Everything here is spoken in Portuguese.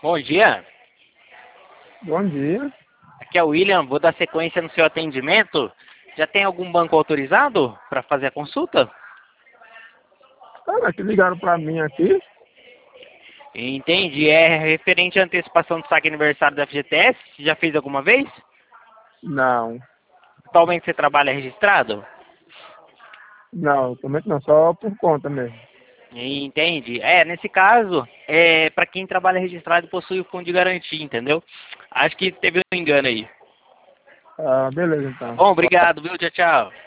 Bom dia, Bom dia. aqui é o William, vou dar sequência no seu atendimento. Já tem algum banco autorizado para fazer a consulta? Cara, que ligaram pra mim aqui? Entendi, é referente à antecipação do saque aniversário da FGTS, já fez alguma vez? Não, Atualmente você trabalha registrado? não, também não, só por conta mesmo. Entendi. Nesse caso, para quem trabalha registrado possui o fundo de garantia, entendeu? Acho que teve um engano aí. Ah, beleza Tá então. bom, obrigado, viu? Tchau, tchau.